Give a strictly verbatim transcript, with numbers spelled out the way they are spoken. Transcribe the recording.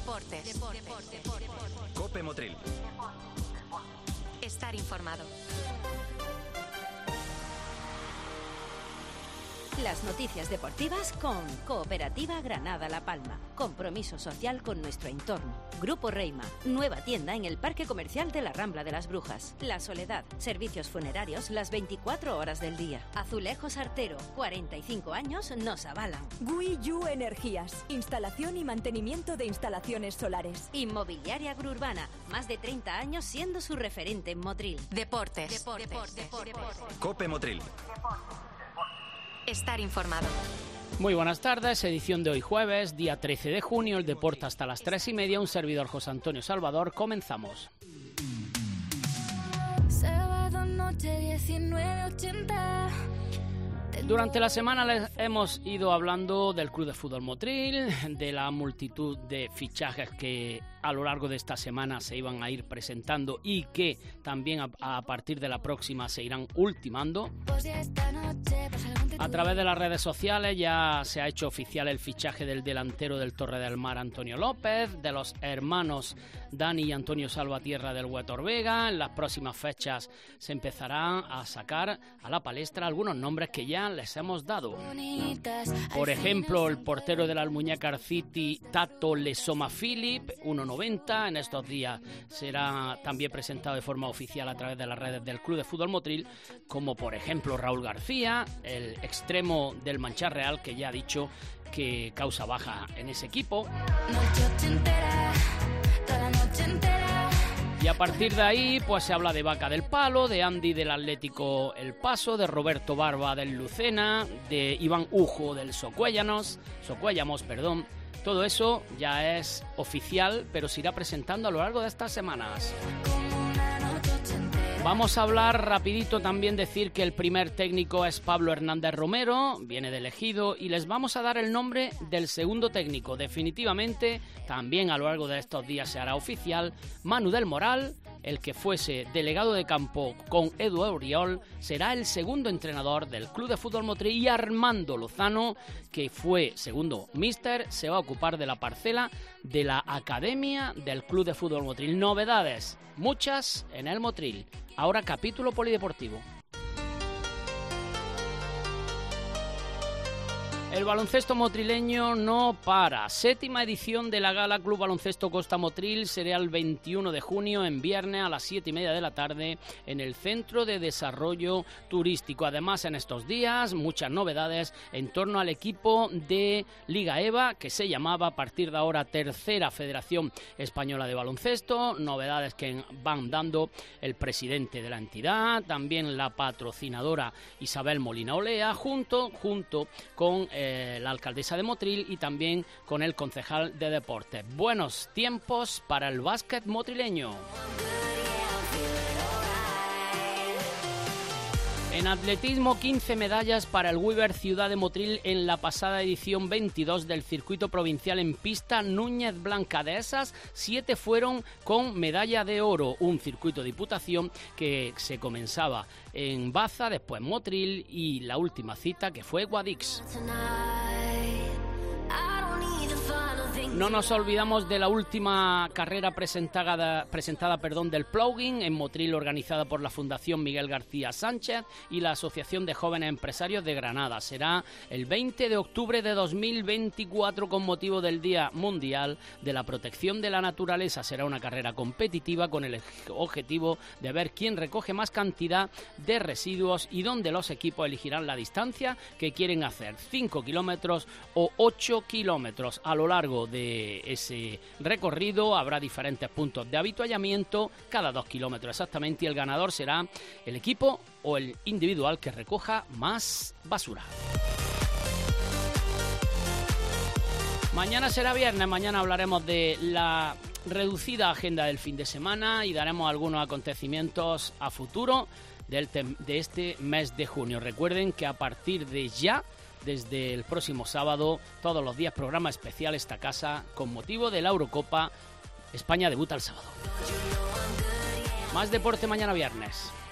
Deportes. Cope Motril. Estar informado. Las noticias deportivas con Cooperativa Granada La Palma. Compromiso social con nuestro entorno. Grupo Reima. Nueva tienda en el Parque Comercial de la Rambla de las Brujas. La Soledad. Servicios funerarios las veinticuatro horas del día. Azulejos Artero. cuarenta y cinco años nos avalan. Guiyu Energías. Instalación y mantenimiento de instalaciones solares. Inmobiliaria Gruurbana. Más de treinta años siendo su referente en Motril. Deportes. Deportes. Deportes. Deportes. Cope Motril. Estar informado. Muy buenas tardes, edición de hoy jueves, día trece de junio, el deporte hasta las tres y media, un servidor José Antonio Salvador, comenzamos. Sábado noche diecinueve ochenta. Durante la semana les hemos ido hablando del Club de Fútbol Motril, de la multitud de fichajes que a lo largo de esta semana se iban a ir presentando y que también a, a partir de la próxima se irán ultimando. A través de las redes sociales ya se ha hecho oficial el fichaje del delantero del Torre del Mar, Antonio López, de los hermanos Dani y Antonio Salvatierra del Huetor Vega. En las próximas fechas se empezarán a sacar a la palestra algunos nombres que ya les hemos dado. Por ejemplo, el portero del Almuñécar City, Tato Lesoma Philip, uno noventa. En estos días será también presentado de forma oficial a través de las redes del Club de Fútbol Motril, como por ejemplo Raúl García, el extremo del Mancha Real, que ya ha dicho que causa baja en ese equipo. Y a partir de ahí pues se habla de Vaca del Palo, de Andy del Atlético El Paso, de Roberto Barba del Lucena, de Iván Ujo del Socuéllanos, Socuéllamos, perdón. Todo eso ya es oficial, pero se irá presentando a lo largo de estas semanas. Vamos a hablar rapidito, también decir que el primer técnico es Pablo Hernández Romero, viene de elegido, y les vamos a dar el nombre del segundo técnico. Definitivamente, también a lo largo de estos días se hará oficial. Manu del Moral, el que fuese delegado de campo con Edu Oriol, será el segundo entrenador del Club de Fútbol Motril, y Armando Lozano, que fue segundo míster, se va a ocupar de la parcela de la Academia del Club de Fútbol Motril. Novedades, muchas en el Motril. Ahora capítulo polideportivo. El baloncesto motrileño no para. Séptima edición de la Gala Club Baloncesto Costa Motril será el veintiuno de junio, en viernes a las siete y media de la tarde, en el Centro de Desarrollo Turístico. Además, en estos días, muchas novedades en torno al equipo de Liga EVA, que se llamaba a partir de ahora Tercera Federación Española de Baloncesto. Novedades que van dando el presidente de la entidad, también la patrocinadora Isabel Molina Olea, junto, junto con Eh, la alcaldesa de Motril y también con el concejal de deportes. Buenos tiempos para el básquet motrileño. En atletismo, quince medallas para el Weber Ciudad de Motril en la pasada edición veintidós del circuito provincial en pista Núñez Blanca. De esas, siete fueron con medalla de oro, un circuito de diputación que se comenzaba en Baza, después Motril y la última cita que fue Guadix. No nos olvidamos de la última carrera presentada, presentada perdón, del ploughing en Motril, organizada por la Fundación Miguel García Sánchez y la Asociación de Jóvenes Empresarios de Granada. Será el veinte de octubre de dos mil veinticuatro con motivo del Día Mundial de la Protección de la Naturaleza. Será una carrera competitiva con el objetivo de ver quién recoge más cantidad de residuos y donde los equipos elegirán la distancia que quieren hacer, cinco kilómetros o ocho kilómetros. A lo largo de ese recorrido habrá diferentes puntos de avituallamiento, cada dos kilómetros exactamente, y el ganador será el equipo o el individual que recoja más basura. Mañana será viernes, mañana hablaremos de la reducida agenda del fin de semana y daremos algunos acontecimientos a futuro del tem- de este mes de junio. Recuerden que a partir de ya, desde el próximo sábado, todos los días programa especial esta casa con motivo de la Eurocopa. España debuta el sábado. Más deporte mañana viernes.